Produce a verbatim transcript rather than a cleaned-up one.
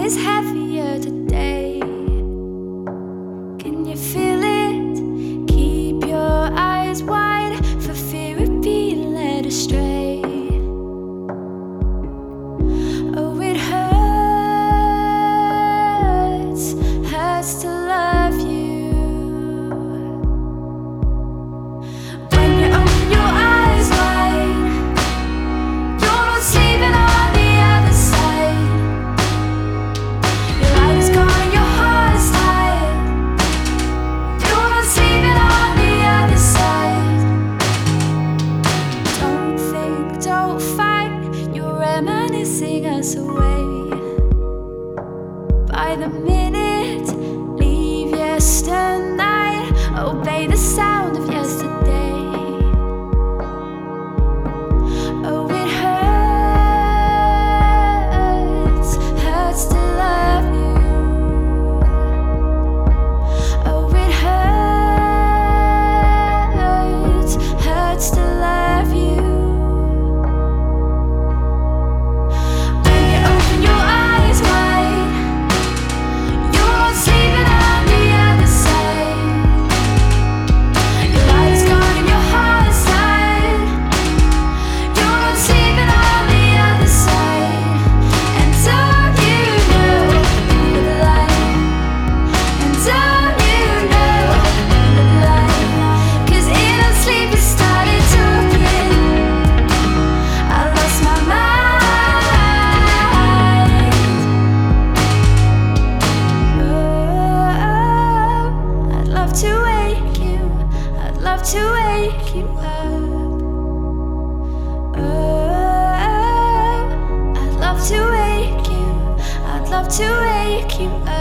is heavier today. Can you feel it? Keep your eyes wide for fear of being led astray. Oh, it hurts, hurts to love you. When you open your eyes wide, you're not sleeping on the other side. Your light is gone and your heart's tired. You're not sleeping on the other side. Don't think, don't fight, you're reminiscing us away. By the minute, leave yesternight, obey the sound of yesterday. Oh, it hurts, hurts to love you. Oh, it hurts, hurts to love you. When you open your eyes wide, you're not sleeping on the other side. Your light is gone and your heart's tired. You're not sleeping on the other side. And don't you know you're the light? And don't you know you're the light? 'Cause in our sleep we started talking. I lost my mind. Oh, I'd love to wake you. I'd love to wake you up. Oh, I'd love to wake you. I'd love to wake you up.